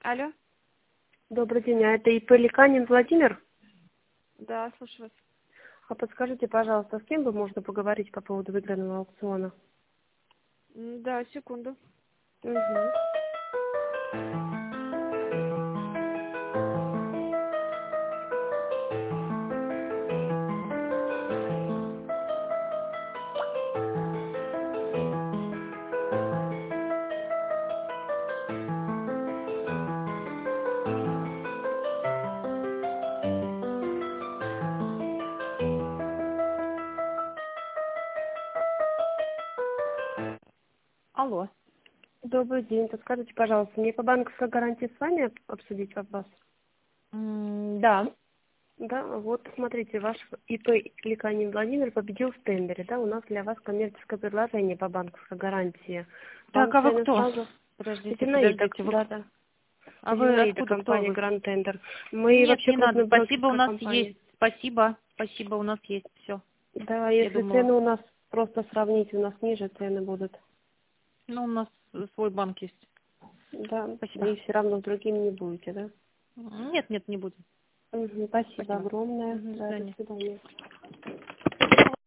Алло. Добрый день, а это ИП Ликанин Владимир? Да, слушаю вас. А подскажите, пожалуйста, с кем бы можно поговорить по поводу выигранного аукциона? Да, секунду. Угу. Алло. Добрый день, подскажите, пожалуйста, мне по банковской гарантии с вами обсудить вопрос? Да. Да, вот смотрите, ваш ИП Ликанин Владимир победил в тендере, да, у нас для вас коммерческое предложение по банковской гарантии. Так, Вам а вы цены кто? сразу... Подождите, Зинаида, подождите. Вы... да. А вы Зинаида, откуда, кто компания вы? Гранд Тендер. Мы Нет, вообще не надо. крупная Спасибо, у брокерская нас компания. есть. Спасибо. Спасибо, у нас есть. Все. Да, Я если думала. цены у нас просто сравнить, у нас ниже цены будут. Ну, у нас свой банк есть. Да, Спасибо. и все равно с другими не будете, да? Нет, не будем. Мгм, спасибо Спасибо. огромное. До Да, до свидания. свидания.